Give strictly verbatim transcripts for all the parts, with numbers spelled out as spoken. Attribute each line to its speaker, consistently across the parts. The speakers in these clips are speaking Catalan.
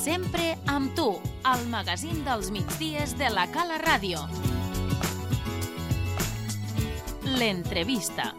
Speaker 1: Sempre amb tu, al magazín dels migdies de la Cala Ràdio. L'entrevista.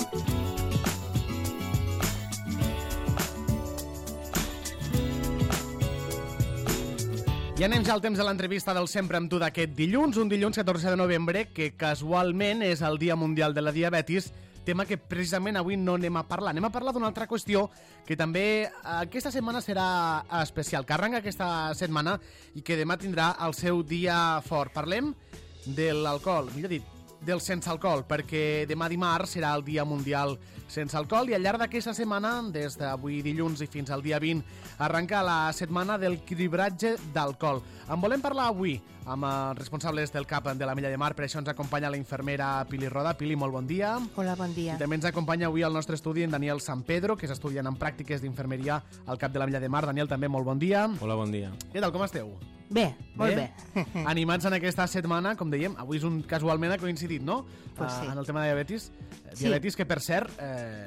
Speaker 2: I anem ja al temps de l'entrevista del Sempre amb tu d'aquest dilluns, un dilluns catorze de novembre, que casualment és el Dia Mundial de la Diabetis, tema que precisament avui no anem a parlar. Anem a parlar d'una altra qüestió que també aquesta setmana serà especial, que arrenca aquesta setmana i que demà tindrà el seu dia fort. Parlem de l'alcohol, millor dit, del sense alcohol, perquè demà dimarts serà el Dia Mundial sense alcohol i al llarg d'aquesta setmana, des d'avui dilluns i fins al dia vint, arrenca la setmana del cribratge d'alcohol. En volem parlar avui amb els responsables del C A P de l'Ametlla de Mar, per això ens acompanya la infermera Pili Roda. Pili, molt bon dia.
Speaker 3: Hola, bon dia.
Speaker 2: I també ens acompanya avui al nostre estudi en Daniel San Pedro, que és estudiant en pràctiques d'infermeria al C A P de l'Ametlla de Mar. Daniel, també molt bon dia.
Speaker 4: Hola, bon dia.
Speaker 2: Què tal, com esteu?
Speaker 3: Bé, molt bé.
Speaker 2: bé. Animats en aquesta setmana, com dèiem, avui és un casualment ha coincidit, no?
Speaker 3: Pues sí.
Speaker 2: Uh, en el tema de diabetis.
Speaker 3: Sí.
Speaker 2: Diabetis que, per cert, eh,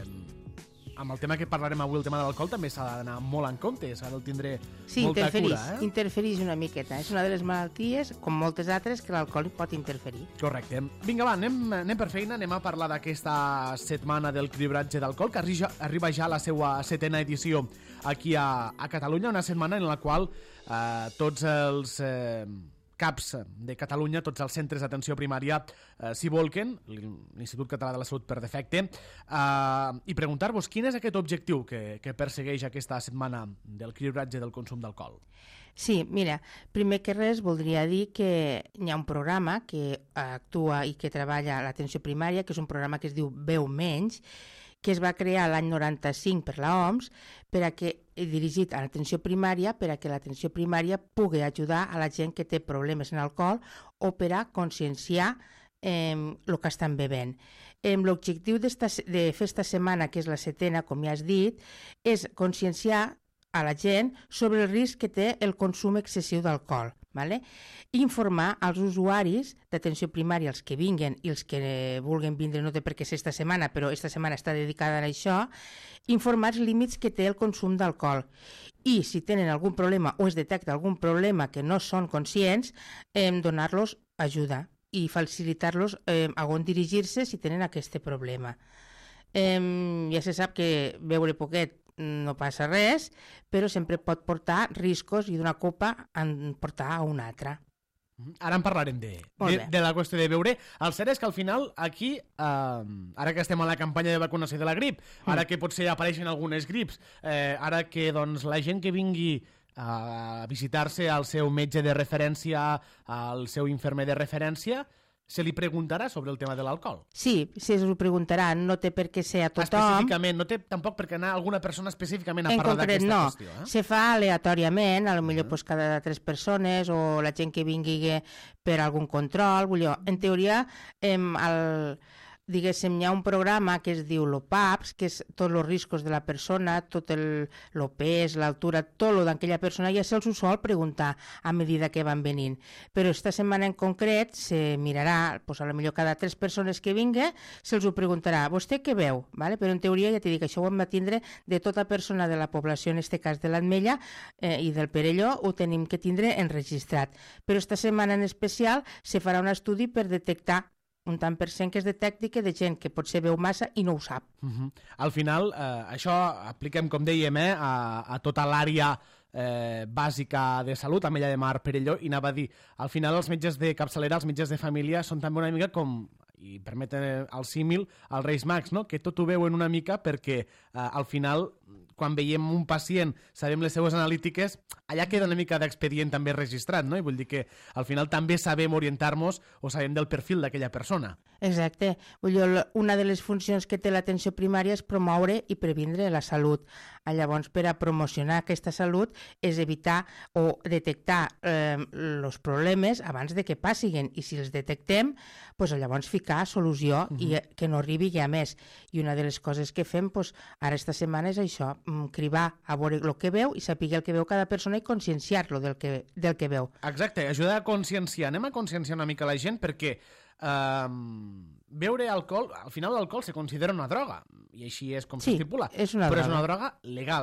Speaker 2: amb el tema que parlarem avui, el tema de l'alcohol, també s'ha d'anar molt en compte, s'ha de tindre
Speaker 3: sí,
Speaker 2: molta
Speaker 3: interferís,
Speaker 2: cura. Eh?
Speaker 3: interferís una miqueta. És una de les malalties, com moltes altres, que l'alcohol pot interferir.
Speaker 2: Correcte. Vinga, va, anem, anem per feina, anem a parlar d'aquesta setmana del cribratge d'alcohol, que arriba, arriba ja a la seva setena edició aquí a, a Catalunya, una setmana en la qual eh, tots els eh, CAPs de Catalunya, tots els centres d'atenció primària eh, s'hi volquen, l'Institut Català de la Salut per defecte, eh, i preguntar-vos quin és aquest objectiu que, que persegueix aquesta setmana del cribratge del consum d'alcohol.
Speaker 3: Sí, mira, primer que res voldria dir que hi ha un programa que actua i que treballa a l'atenció primària, que és un programa que es diu Beu Menys, que es va crear l'any noranta-cinc per la O M S, per a que, dirigit a l'atenció primària, per a que l'atenció primària pugui ajudar a la gent que té problemes en alcohol o per a conscienciar eh, el que estan bevent. Eh, L'objectiu de fer aquesta setmana, que és la setena, com ja has dit, és conscienciar a la gent sobre el risc que té el consum excessiu d'alcohol. Vale? Informar als usuaris d'atenció primària, els que vinguen i els que vulguin vindre, no té per què ser esta setmana, però esta setmana està dedicada a això, informar els límits que té el consum d'alcohol. I si tenen algun problema o es detecta algun problema que no són conscients, eh, donar-los ajuda i facilitar-los eh, a on dirigir-se si tenen aquest problema. Eh, ja se sap que beure poquet no passa res, però sempre pot portar riscos i d'una copa en portar a una altra.
Speaker 2: Ara en parlarem de, de, de la qüestió de beure. El cert és que al final aquí, eh, ara que estem a la campanya de vacunació de la grip, ara que potser apareixen algunes grips, eh, ara que doncs, la gent que vingui a visitar-se al seu metge de referència, al seu infermer de referència, se li preguntarà sobre el tema de l'alcohol?
Speaker 3: Sí, se us ho preguntarà, no té per què ser a tothom.
Speaker 2: Específicament, no té tampoc per què anar alguna persona específicament a
Speaker 3: en
Speaker 2: parlar d'aquesta
Speaker 3: no.
Speaker 2: qüestió. Eh?
Speaker 3: Se fa aleatòriament, a lo millor uh -huh. pues, cada tres persones o la gent que vingui per algun control. Vull dir, en teoria, eh, el... diguéssim, hi ha un programa que es diu l'O P A P S, que és tots els riscos de la persona, tot el, el pes, l'altura, tot el d'aquella persona, ja se'ls ho sol preguntar a medida que van venint. Però esta setmana en concret se mirarà, doncs, a lo millor cada tres persones que vingui, se'ls ho preguntarà, vostè què veu? Vale? Però en teoria, ja t'he dit que això ho hem de tindre de tota persona de la població, en aquest cas de l'Ametlla eh, i del Perelló, ho tenim que tindre enregistrat. Però esta setmana en especial se farà un estudi per detectar un tant per cent que es detecti que de gent que potser veu massa i no ho sap.
Speaker 2: Uh-huh. Al final, eh, això apliquem, com dèiem, eh, a, a tota l'àrea eh, bàsica de salut, Ametlla de Mar, Perelló, i anava a dir, al final els metges de capçalera, els metges de família, són també una mica com, i permeten el símil, els Reis Mags, no? Que tot ho veuen una mica perquè eh, al final, quan veiem un pacient, sabem les seues analítiques, allà queda una mica d'expedient també registrat, no? I vull dir que al final també sabem orientar-nos o sabem del perfil d'aquella persona.
Speaker 3: Exacte. Vull dir, una de les funcions que té l'atenció primària és promoure i previndre la salut. Llavors, per a promocionar aquesta salut és evitar o detectar els eh, problemes abans de que passin, i si els detectem, doncs llavors ficar solució uh-huh. i que no arribi ja més. I una de les coses que fem doncs, ara esta setmana és això, cribar a veure el que veu i saber el que veu cada persona i conscienciar-lo del que, del que veu.
Speaker 2: Exacte, ajudar a conscienciar. Anem a conscienciar una mica la gent perquè Um, beure alcohol, al final l'alcohol se considera una droga i així és com
Speaker 3: sí,
Speaker 2: s'estipula,
Speaker 3: és una
Speaker 2: però
Speaker 3: droga.
Speaker 2: és una droga legal.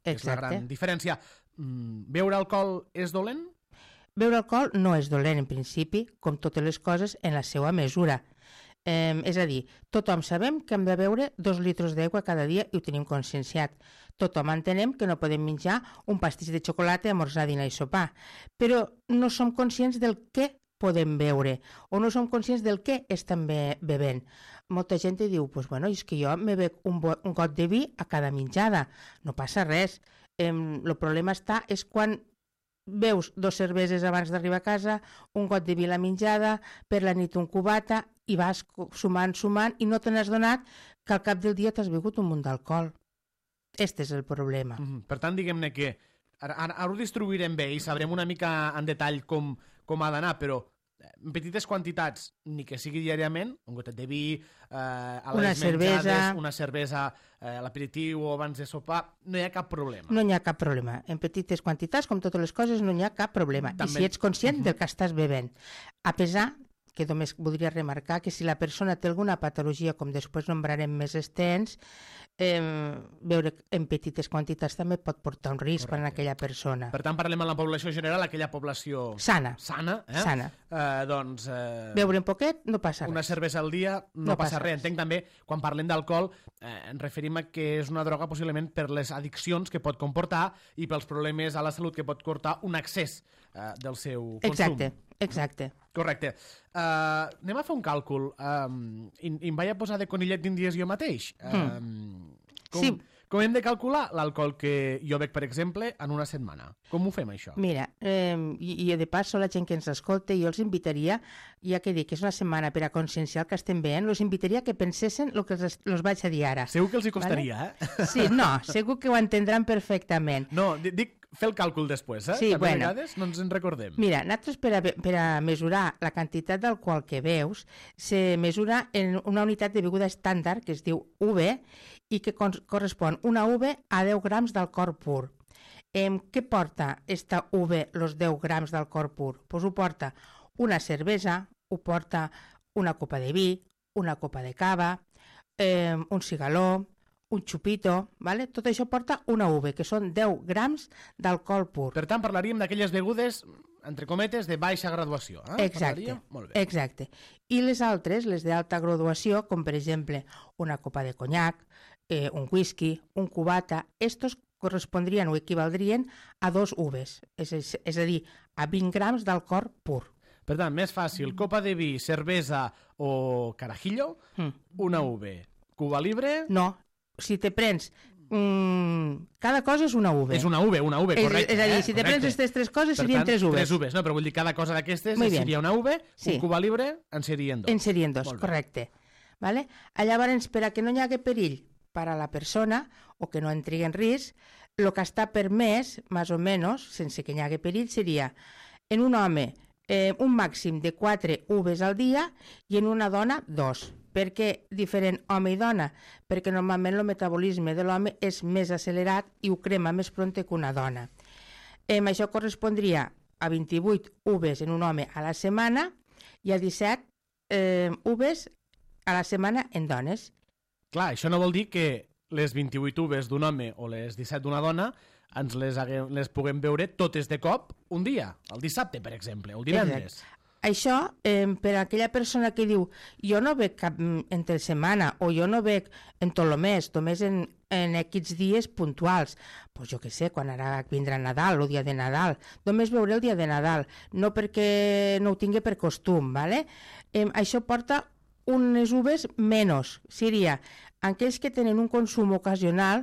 Speaker 2: és la gran diferència. Mm, beure alcohol és dolent?
Speaker 3: Beure alcohol no és dolent, en principi, com totes les coses, en la seva mesura. Eh, és a dir, tothom sabem que hem de beure dos litres d'aigua cada dia i ho tenim conscienciat. Tothom entenem que no podem menjar un pastís de xocolata, esmorzar, dinar i sopar, però no som conscients del què podem beure o no som conscients del què estem be bevent. Molta gent diu, pues bueno, és que jo me bec un, un got de vi a cada menjada, no passa res. Eh, el problema està és quan beus dos cerveses abans d'arribar a casa, un got de vi a la menjada, per la nit un cubata, i vas sumant, sumant, i no te n'has donat que al cap del dia t'has begut un munt d'alcohol. Este és el problema.
Speaker 2: Mm-hmm. Per tant, diguem-ne que ara, ara ho distribuirem bé i sabrem una mica en detall com, com ha d'anar, però en petites quantitats, ni que sigui diàriament, un gotet de vi, eh, a les
Speaker 3: una
Speaker 2: menjades,
Speaker 3: cervesa,
Speaker 2: una cervesa eh, a l'aperitiu o abans de sopar, no hi ha cap problema.
Speaker 3: No hi ha cap problema. En petites quantitats, com totes les coses, no hi ha cap problema. També... I si ets conscient uh-huh. del que estàs bevent. A pesar que només voldria remarcar que si la persona té alguna patologia, com després nombrarem més extens, eh, beure en petites quantitats també pot portar un risc per a aquella persona.
Speaker 2: Per tant, parlem en la població general, aquella població
Speaker 3: sana.
Speaker 2: Sana, eh?
Speaker 3: Sana.
Speaker 2: Eh, doncs... Eh,
Speaker 3: beure un poquet no passa res.
Speaker 2: Una cervesa al dia no,
Speaker 3: no
Speaker 2: passa,
Speaker 3: passa
Speaker 2: res.
Speaker 3: res.
Speaker 2: Entenc també, quan parlem d'alcohol, eh, ens referim a que és una droga possiblement per les addiccions que pot comportar i pels problemes a la salut que pot portar un excés eh, del seu consum.
Speaker 3: Exacte. Exacte.
Speaker 2: Correcte. Uh, anem a fer un càlcul. Um, i, I em vaig a posar de conillet d'índies jo mateix. Um, mm. com,
Speaker 3: sí.
Speaker 2: com hem de calcular l'alcohol que jo bec, per exemple, en una setmana? Com ho fem, això?
Speaker 3: Mira, eh, i, i de pas, la gent que ens escolta, jo els invitaria, ja que dic que és una setmana per a conscienciar el que estem veient, els invitaria que pensessin el que els, els vaig a dir ara.
Speaker 2: Segur que els hi costaria,
Speaker 3: vale?
Speaker 2: eh?
Speaker 3: Sí, no, segur que ho entendran perfectament.
Speaker 2: No, dic fer el càlcul després, eh?
Speaker 3: Sí,
Speaker 2: També
Speaker 3: bueno.
Speaker 2: a vegades no ens en recordem.
Speaker 3: Mira, nosaltres per a, per a mesurar la quantitat d'alcohol que veus, se mesura en una unitat de beguda estàndard que es diu U V i que correspon una U V a deu grams d'alcohol pur. Eh, què porta esta U V, els deu grams d'alcohol pur? Pues ho porta una cervesa, ho porta una copa de vi, una copa de cava, eh, un cigaló, un xupito, ¿vale? Tot això porta una U V, que són deu grams d'alcohol pur.
Speaker 2: Per tant, parlaríem d'aquelles begudes, entre cometes, de baixa graduació. Eh?
Speaker 3: Exacte,
Speaker 2: Molt bé.
Speaker 3: exacte. I les altres, les d'alta graduació, com per exemple una copa de conyac, eh, un whisky, un cubata, estos correspondrien o equivaldrien a dos U Vs, és, és, és a dir, a vint grams d'alcohol pur.
Speaker 2: Per tant, més fàcil, copa de vi, cervesa o carajillo, mm. una U V. Cuba libre...
Speaker 3: No, si te prens... Mm, cada cosa és una U V.
Speaker 2: És una U V, una U V, correcte.
Speaker 3: És, és a dir,
Speaker 2: eh?
Speaker 3: si te prens aquestes tres coses
Speaker 2: per
Speaker 3: serien
Speaker 2: tant,
Speaker 3: tres U Vs.
Speaker 2: Tres U Vs, no, però vull dir cada cosa d'aquestes seria una U V,
Speaker 3: sí.
Speaker 2: un Cuba libre en serien dos.
Speaker 3: En serien dos, correcte. Vale? Llavors, per a que no hi hagi perill per a la persona o que no entri en risc, el que està permès, més o menys, sense que hi hagi perill, seria en un home eh, un màxim de quatre U Vs al dia i en una dona dos. Per què diferent home i dona? Perquè normalment el metabolisme de l'home és més accelerat i ho crema més prompte que una dona. Eh, això correspondria a vint-i-vuit U Vs en un home a la setmana i a disset eh, U Vs a la setmana en dones.
Speaker 2: Clar, això no vol dir que les vint-i-vuit U Vs d'un home o les disset d'una dona ens les, haguem, les puguem veure totes de cop un dia, el dissabte, per exemple, o el divendres.
Speaker 3: Exacte. Això, eh, per a aquella persona que diu jo no bec cap entre setmana o jo no bec en tot el mes, només en, en aquests dies puntuals, pues jo què sé, quan ara vindrà Nadal, el dia de Nadal, només veuré el dia de Nadal, no perquè no ho tingui per costum, ¿vale? Eh, això porta unes U Vs menys, seria aquells que tenen un consum ocasional,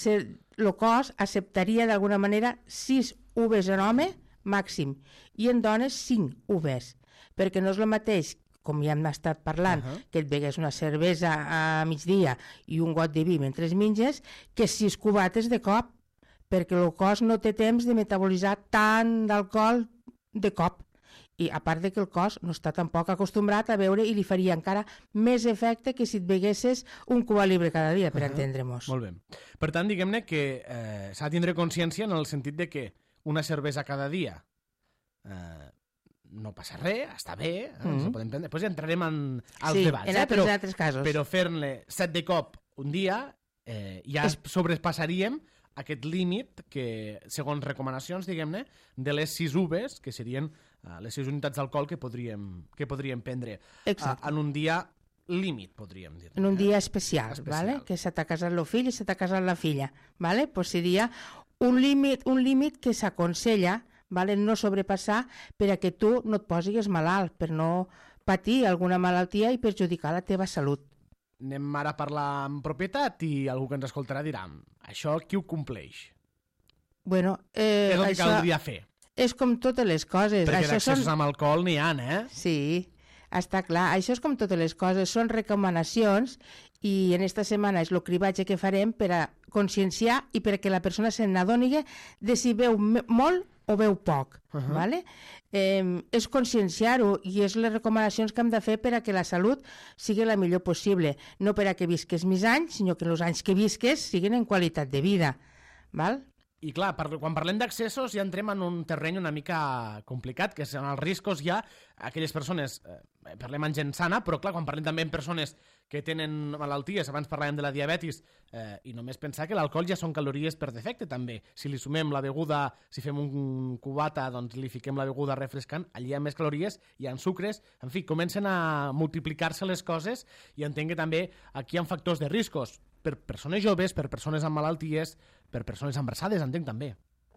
Speaker 3: el cos acceptaria d'alguna manera sis U Vs en home màxim i en dones cinc U Vs, perquè no és el mateix, com ja hem estat parlant, uh -huh. que et begues una cervesa a migdia i un got de vi mentre menges, que sis cubates de cop, perquè el cos no té temps de metabolitzar tant d'alcohol de cop. I a part de que el cos no està tampoc acostumbrat a beure i li faria encara més efecte que si et beguessis un Cuba libre cada dia, per uh -huh. entendre-nos.
Speaker 2: Molt bé. Per tant, diguem-ne que eh, s'ha de tindre consciència en el sentit de que una cervesa cada dia eh, no passa res, està bé, eh, mm -hmm. podem prendre. Després ja entrarem en als
Speaker 3: sí,
Speaker 2: debats.
Speaker 3: en
Speaker 2: eh?
Speaker 3: altres,
Speaker 2: però,
Speaker 3: en altres casos.
Speaker 2: Però fer-ne set de cop un dia eh, ja es... sobrepassaríem aquest límit que, segons recomanacions, diguem-ne, de les sis uves, que serien uh, les sis unitats d'alcohol que podríem, que podríem prendre uh, en un dia límit, podríem dir.
Speaker 3: En un dia especial,
Speaker 2: especial.
Speaker 3: ¿vale? Que se t'ha casat el fill i se t'ha casat la filla. ¿Vale? Pues seria un límit, un límit que s'aconsella, ¿vale? No sobrepassar per a que tu no et posis malalt, per no patir alguna malaltia i perjudicar la teva salut.
Speaker 2: Anem ara a parlar amb propietat i algú que ens escoltarà dirà, això qui ho compleix?
Speaker 3: Bueno, eh,
Speaker 2: és el que
Speaker 3: això
Speaker 2: caldria fer.
Speaker 3: És com totes les coses.
Speaker 2: Perquè
Speaker 3: això
Speaker 2: d'accessos
Speaker 3: són...
Speaker 2: amb alcohol n'hi ha, eh?
Speaker 3: Sí, està clar. Això és com totes les coses. Són recomanacions i en esta setmana és el cribatge que farem per a conscienciar i perquè la persona se n'adoni de si veu molt o veu poc. Uh -huh. ¿Vale? Eh, és conscienciar-ho i és les recomanacions que hem de fer per a que la salut sigui la millor possible. No per a que visques més anys, sinó que els anys que visques siguin en qualitat de vida. Val?
Speaker 2: I clar, per, quan parlem d'accessos ja entrem en un terreny una mica complicat, que són els riscos ja aquelles persones, eh, parlem en gent sana, però clar, quan parlem també en persones que tenen malalties, abans parlàvem de la diabetis, eh, i només pensar que l'alcohol ja són calories per defecte també. Si li sumem la beguda, si fem un cubata, doncs li fiquem la beguda refrescant, allà hi ha més calories, hi ha sucres, en fi, comencen a multiplicar-se les coses i entenc que també aquí hi ha factors de riscos per persones joves, per persones amb malalties, per persones embarassades, entenc també.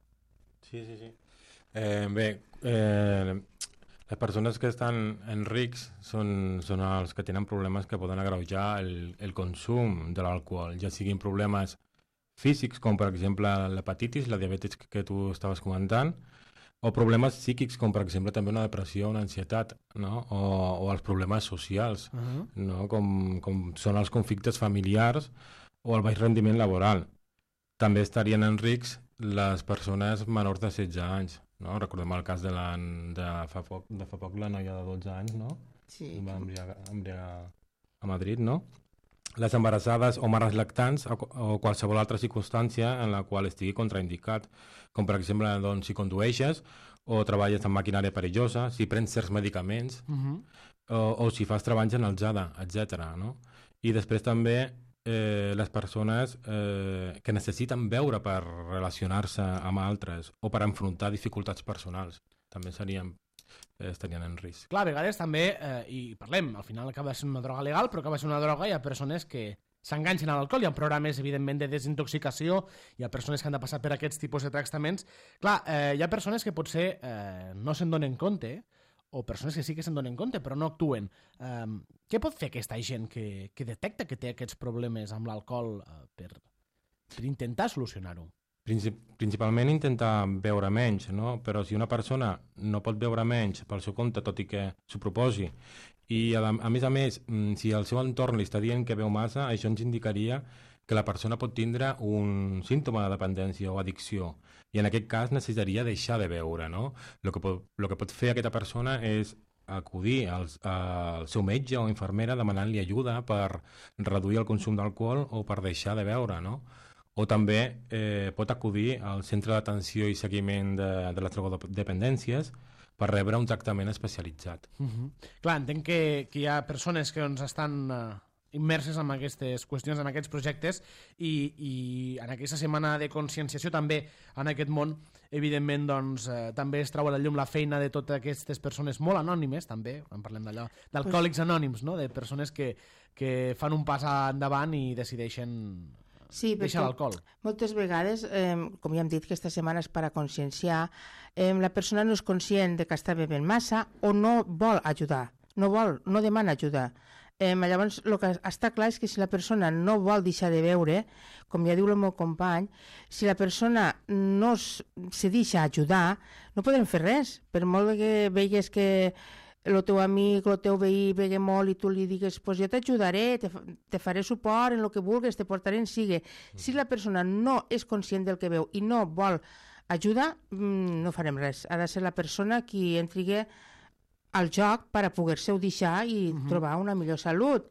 Speaker 4: Sí, sí, sí. Eh, bé, eh, les persones que estan en risc són, són els que tenen problemes que poden agreujar el, el consum de l'alcohol, ja siguin problemes físics, com per exemple l'hepatitis, la diabetis que tu estaves comentant, o problemes psíquics, com per exemple també una depressió, una ansietat, no? o, o els problemes socials, uh -huh. no? com, com són els conflictes familiars o el baix rendiment laboral. També estarien en risc les persones menors de setze anys. No? Recordem el cas de, la, de, fa poc, de fa poc la noia de dotze anys, no?
Speaker 3: Sí.
Speaker 4: Va embriagar, embriagar a Madrid, no? Les embarassades o mares lactants o, o qualsevol altra circumstància en la qual estigui contraindicat, com per exemple doncs, si condueixes o treballes en maquinària perillosa, si prens certs medicaments, uh-huh. o, o si fas treballs en alzada, etcètera. No? I després també eh, les persones eh, que necessiten beure per relacionar-se amb altres o per enfrontar dificultats personals, també serien eh, estarien en risc.
Speaker 2: Clar, a vegades també, eh, i parlem, al final acaba sent una droga legal, però acaba sent una droga, hi ha persones que s'enganxen a l'alcohol, hi ha programes, evidentment, de desintoxicació, hi ha persones que han de passar per aquests tipus de tractaments. Clar, eh, hi ha persones que potser eh, no se'n donen compte, o persones que sí que se'n donen compte, però no actuen. Eh, què pot fer aquesta gent que, que detecta que té aquests problemes amb l'alcohol eh, per, per intentar solucionar-ho?
Speaker 4: Princip principalment intentar beure menys, no? Però si una persona no pot beure menys pel seu compte, tot i que s'ho proposi, i a, a més a més, si el seu entorn li està dient que beu massa, això ens indicaria que la persona pot tindre un símptoma de dependència o addicció, i en aquest cas necessitaria deixar de beure, no? El que pot, lo que pot fer aquesta persona és acudir als, al seu metge o infermera demanant-li ajuda per reduir el consum d'alcohol o per deixar de beure, no? O també eh, pot acudir al centre d'atenció i seguiment de, de les drogodependències per rebre un tractament especialitzat.
Speaker 2: Uh -huh. Clar, entenc que, que hi ha persones que doncs, estan uh, immerses en aquestes qüestions, en aquests projectes, i, i en aquesta setmana de conscienciació també en aquest món, evidentment, doncs, uh, també es trau a la llum la feina de totes aquestes persones molt anònimes, també, quan parlem d'allò, d'alcohòlics anònims, no? De persones que, que fan un pas endavant i decideixen...
Speaker 3: Sí,
Speaker 2: deixar l'alcohol.
Speaker 3: Moltes vegades, eh, com ja hem dit, aquesta setmana és per a conscienciar, eh, la persona no és conscient de que està bevent massa o no vol ajudar, no vol, no demana ajuda. Eh, llavors, el que està clar és que si la persona no vol deixar de beure, com ja diu el meu company, si la persona no se deixa ajudar, no podrem fer res. Per molt que veigues que el teu amic, el teu veí begue molt i tu li digues, pues jo t'ajudaré, te, te faré suport en el que vulguis, te portaré en sigue. Si la persona no és conscient del que veu i no vol ajudar, no farem res. Ha de ser la persona qui entri al joc per a poder-se-ho deixar i uh-huh. trobar una millor salut.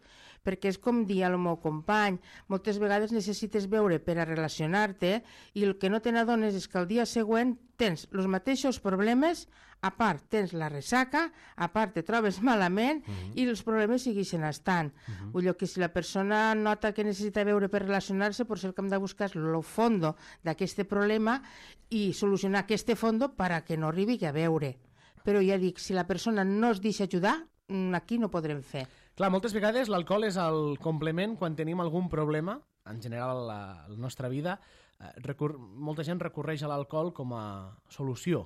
Speaker 3: perquè és com dir al meu company, moltes vegades necessites veure per a relacionar-te i el que no te n'adones és que el dia següent tens els mateixos problemes, a part tens la ressaca, a part te trobes malament uh-huh. i els problemes segueixen estant. Uh-huh. Vull dir que si la persona nota que necessita veure per relacionar-se, potser el que hem de buscar és el fondo d'aquest problema i solucionar aquest fondo per a que no arribi a veure. Però ja dic, si la persona no es deixa ajudar, aquí no podrem fer.
Speaker 2: Clar, moltes vegades l'alcohol és el complement quan tenim algun problema, en general a la nostra vida. Eh, recur... Molta gent recorreix a l'alcohol com a solució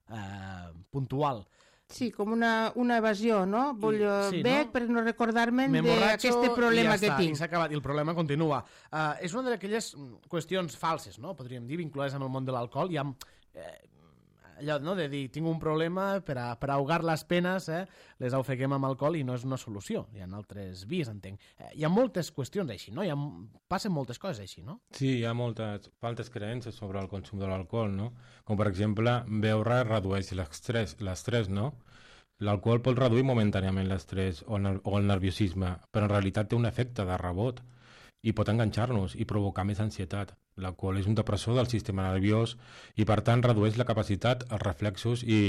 Speaker 2: eh, puntual.
Speaker 3: Sí, com una, una evasió, no? Vull I, sí, bec no? per no recordar-me'n d'aquest problema
Speaker 2: ja
Speaker 3: que
Speaker 2: està,
Speaker 3: tinc.
Speaker 2: I s'ha acabat, i el problema continua. Uh, és una d'aquelles qüestions falses, no? Podríem dir, vinculades amb el món de l'alcohol. Hi ha eh, allò no? de dir, tinc un problema per a, per a ahogar les penes, eh? les ofeguem amb alcohol i no és una solució. Hi ha altres vies, entenc. Eh, hi ha moltes qüestions així, no? Hi ha, passen moltes coses així, no?
Speaker 4: Sí, hi ha moltes faltes creences sobre el consum de l'alcohol, no? Com per exemple, beure redueix l'estrès, l'estrès, no? L'alcohol pot reduir momentàniament l'estrès o, o el nerviosisme, però en realitat té un efecte de rebot i pot enganxar-nos i provocar més ansietat. L'alcohol és un depressor del sistema nerviós i, per tant, redueix la capacitat, els reflexos i,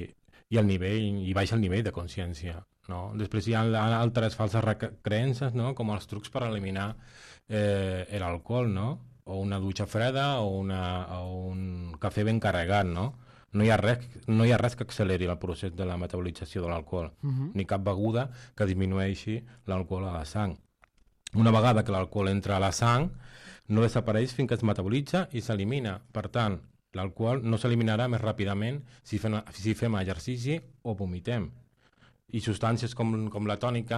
Speaker 4: i el nivell, i baixa el nivell de consciència. No? Després hi ha altres falses creences, no? Com els trucs per eliminar eh, l'alcohol, no? O una dutxa freda o, una, o un cafè ben carregat, no? No hi ha res, no hi ha res que acceleri el procés de la metabolització de l'alcohol, uh-huh. ni cap beguda que disminueixi l'alcohol a la sang. Una vegada que l'alcohol entra a la sang, no desapareix fins que es metabolitza i s'elimina. Per tant, l'alcohol no s'eliminarà més ràpidament si fem, si fem exercici o vomitem. I substàncies com, com la tònica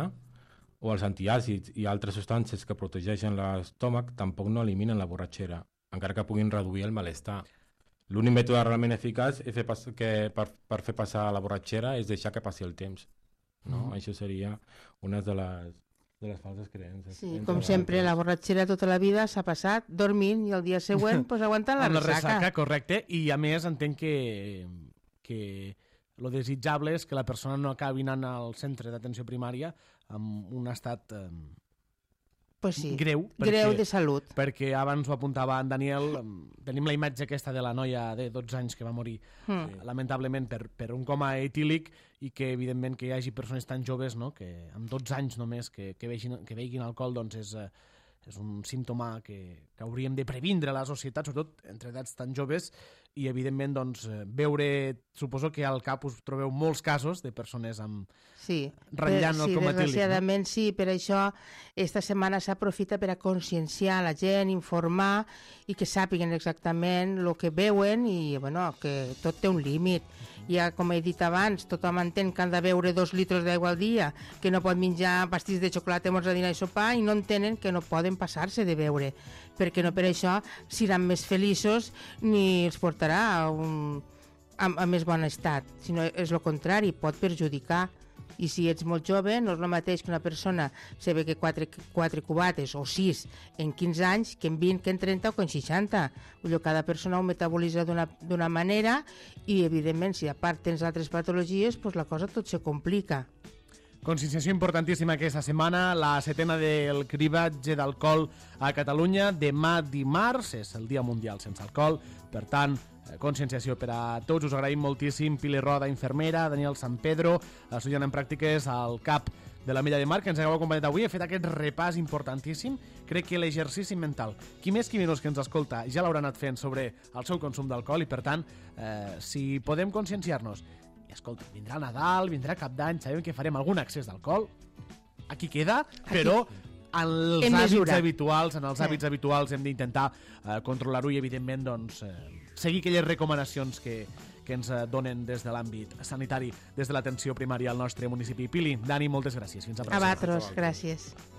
Speaker 4: o els antiàcids i altres substàncies que protegeixen l'estómac tampoc no eliminen la borratxera, encara que puguin reduir el malestar. L'únic mètode realment eficaç és fer pas, que per, per fer passar la borratxera és deixar que passi el temps. No? Mm. Això seria una de les, de les falses creences.
Speaker 3: Sí, com sempre, la borratxera tota la vida s'ha passat dormint i el dia següent pues, aguantant la,
Speaker 2: la
Speaker 3: ressaca.
Speaker 2: ressaca. Correcte, i a més entenc que, que lo desitjable és que la persona no acabi anant al centre d'atenció primària amb un estat eh,
Speaker 3: pues sí,
Speaker 2: greu.
Speaker 3: Greu
Speaker 2: perquè,
Speaker 3: de salut.
Speaker 2: Perquè abans ho apuntava en Daniel, tenim la imatge aquesta de la noia de dotze anys que va morir mm. eh, lamentablement per, per un coma etílic i que evidentment que hi hagi persones tan joves, no? Que amb dotze anys només que, que, vegin, que veguin alcohol doncs és, eh, és un símptoma que, que hauríem de previndre a la societat, sobretot entre edats tan joves, i evidentment doncs, veure, suposo que al cap us trobeu molts casos de persones amb
Speaker 3: sí,
Speaker 2: ratllant
Speaker 3: per,
Speaker 2: el
Speaker 3: sí,
Speaker 2: coma etílic.
Speaker 3: Desgraciadament no? Sí, per això esta setmana s'aprofita per a conscienciar la gent, informar i que sàpiguen exactament el que veuen i bueno, que tot té un límit. Ja, com he dit abans, tothom entén que han de beure dos litres d'aigua al dia, que no pot menjar pastís de xocolata, morza, dinar i sopar, i no entenen que no poden passar-se de beure, perquè no per això seran més feliços ni els portarà a, un, a, a més bon estat, sinó és el contrari, pot perjudicar. I si ets molt jove, no és el mateix que una persona se ve que quatre, quatre cubates o sis en quinze anys, que en vint, que en trenta o que en seixanta. Vull dir, cada persona ho metabolitza d'una manera i, evidentment, si a part tens altres patologies, doncs la cosa tot se complica.
Speaker 2: Conscienciació importantíssima aquesta setmana, la setena del cribatge d'alcohol a Catalunya. Demà dimarts és el Dia Mundial Sense Alcohol, per tant, conscienciació per a tots. Us agraïm moltíssim Pili Roda, infermera, Daniel San Pedro, estudiant en pràctiques al CAP de l'Ametlla de Mar, que ens hagueu acompanyat avui. He fet aquest repàs importantíssim. Crec que l'exercici mental, qui més qui menys que ens escolta, ja l'haurà anat fent sobre el seu consum d'alcohol i, per tant, eh, si podem conscienciar-nos, i escolta, vindrà Nadal, vindrà Cap d'Any, sabem que farem algun excés d'alcohol, aquí queda, aquí. Però en els en hàbits mesura. habituals, en els sí. hàbits habituals hem d'intentar eh, controlar-ho i, evidentment, doncs, eh, seguir aquelles recomanacions que, que ens donen des de l'àmbit sanitari, des de l'atenció primària al nostre municipi. Pili, Dani, moltes gràcies. Fins a pròxima.
Speaker 3: A vosaltres, gràcies.